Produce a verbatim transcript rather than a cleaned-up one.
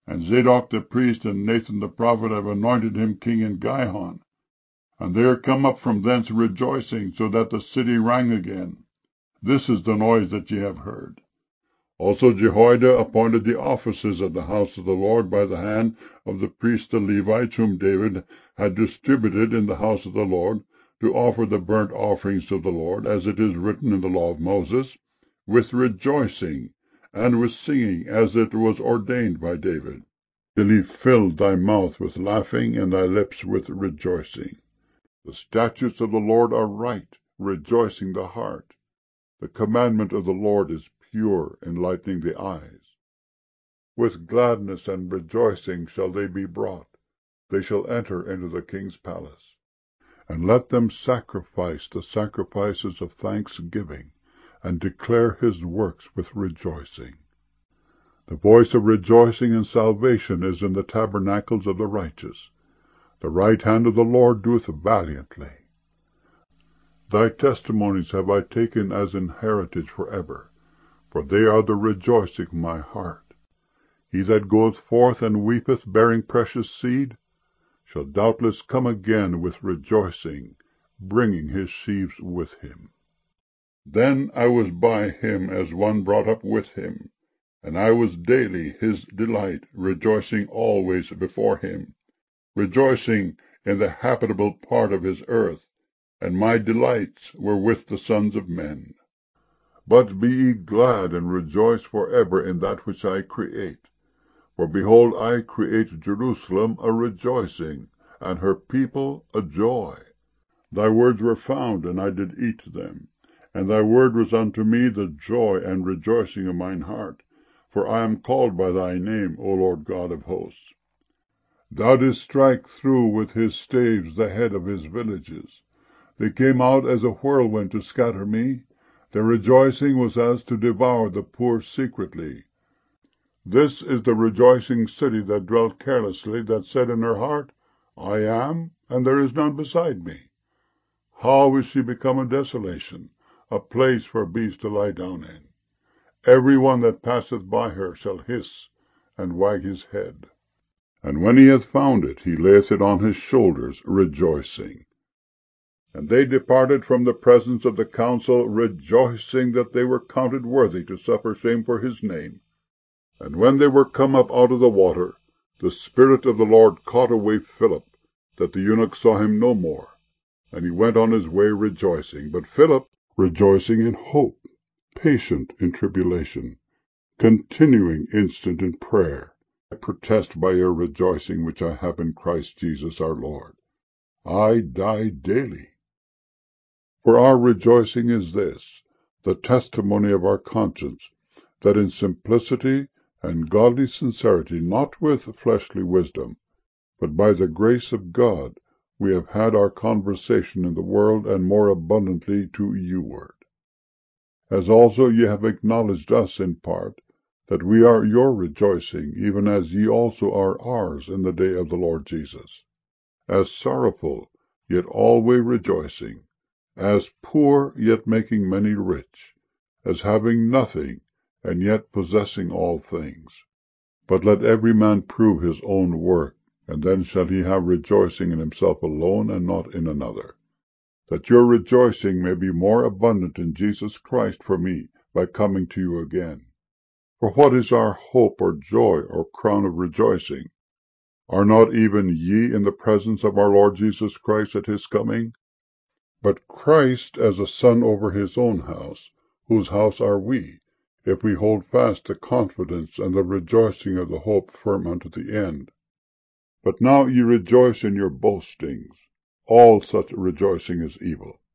And Zadok the priest and Nathan the prophet have anointed him king in Gihon. And they are come up from thence rejoicing, so that the city rang again. This is the noise that ye have heard. Also Jehoiada appointed the offices of the house of the Lord by the hand of the priests the Levites, whom David had distributed in the house of the Lord, to offer the burnt offerings to the Lord, as it is written in the law of Moses, with rejoicing, and with singing, as it was ordained by David, till he filled thy mouth with laughing, and thy lips with rejoicing. The statutes of the Lord are right, rejoicing the heart. The commandment of the Lord is pure, enlightening the eyes. With gladness and rejoicing shall they be brought. They shall enter into the king's palace. And let them sacrifice the sacrifices of thanksgiving, and declare his works with rejoicing. The voice of rejoicing and salvation is in the tabernacles of the righteous. The right hand of the Lord doeth valiantly. Thy testimonies have I taken as an heritage for ever, for they are the rejoicing of my heart. He that goeth forth and weepeth, bearing precious seed, shall doubtless come again with rejoicing, bringing his sheaves with him. Then I was by him as one brought up with him, and I was daily his delight, rejoicing always before him, rejoicing in the habitable part of his earth, and my delights were with the sons of men. But be ye glad and rejoice for ever in that which I create. For behold, I create Jerusalem a rejoicing, and her people a joy. Thy words were found, and I did eat them. And thy word was unto me the joy and rejoicing of mine heart. For I am called by thy name, O Lord God of hosts. Thou didst strike through with his staves the head of his villages. They came out as a whirlwind to scatter me. Their rejoicing was as to devour the poor secretly. This is the rejoicing city that dwelt carelessly, that said in her heart, I am, and there is none beside me. How is she become a desolation, a place for beasts to lie down in? Every one that passeth by her shall hiss, and wag his head. And when he hath found it, he layeth it on his shoulders, rejoicing. And they departed from the presence of the council, rejoicing that they were counted worthy to suffer shame for his name. And when they were come up out of the water, the Spirit of the Lord caught away Philip, that the eunuch saw him no more. And he went on his way rejoicing. But Philip, rejoicing in hope, patient in tribulation, continuing instant in prayer, I protest by your rejoicing which I have in Christ Jesus our Lord. I die daily. For our rejoicing is this, the testimony of our conscience, that in simplicity and godly sincerity, not with fleshly wisdom, but by the grace of God, we have had our conversation in the world, and more abundantly to you-ward. As also ye have acknowledged us in part, that we are your rejoicing, even as ye also are ours in the day of the Lord Jesus. As sorrowful, yet always rejoicing, as poor, yet making many rich, as having nothing, and yet possessing all things. But let every man prove his own work, and then shall he have rejoicing in himself alone, and not in another, that your rejoicing may be more abundant in Jesus Christ for me, by coming to you again. For what is our hope, or joy, or crown of rejoicing? Are not even ye in the presence of our Lord Jesus Christ at his coming? But Christ as a son over his own house, whose house are we, if we hold fast the confidence and the rejoicing of the hope firm unto the end. But now ye rejoice in your boastings. All such rejoicing is evil.